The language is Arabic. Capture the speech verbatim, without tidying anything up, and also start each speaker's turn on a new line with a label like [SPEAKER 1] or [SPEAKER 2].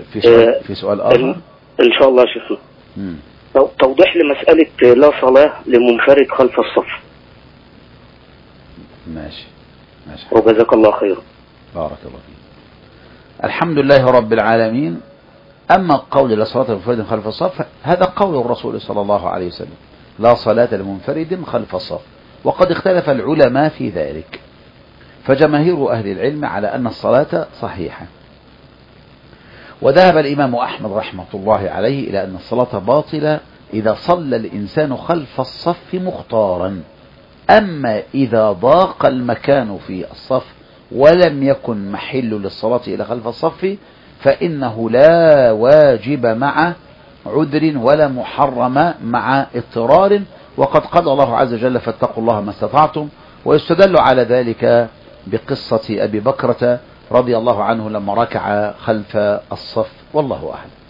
[SPEAKER 1] في سؤال في سؤال آخر
[SPEAKER 2] إن شاء الله يا شيخنا. توضيح لمسألة لا صلاة لمنفرد خلف الصف.
[SPEAKER 1] ماشي ماشي.
[SPEAKER 2] وجزاك الله خيرا.
[SPEAKER 1] بارك الله فيك. الحمد لله رب العالمين. أما قول لا صلاة لمنفرد خلف الصف هذا قول الرسول صلى الله عليه وسلم، لا صلاة لمنفرد خلف الصف، وقد اختلف العلماء في ذلك، فجماهير أهل العلم على أن الصلاة صحيحة، وذهب الإمام أحمد رحمة الله عليه إلى أن الصلاة باطلة إذا صلى الإنسان خلف الصف مختارا. أما إذا ضاق المكان في الصف ولم يكن محل للصلاة إلى خلف الصف فإنه لا واجب مع عذر ولا محرم مع اضطرار، وقد قال الله عز وجل فاتقوا الله ما استطعتم. ويستدل على ذلك بقصة أبي بكرة رضي الله عنه لما ركع خلف الصف، والله أعلم.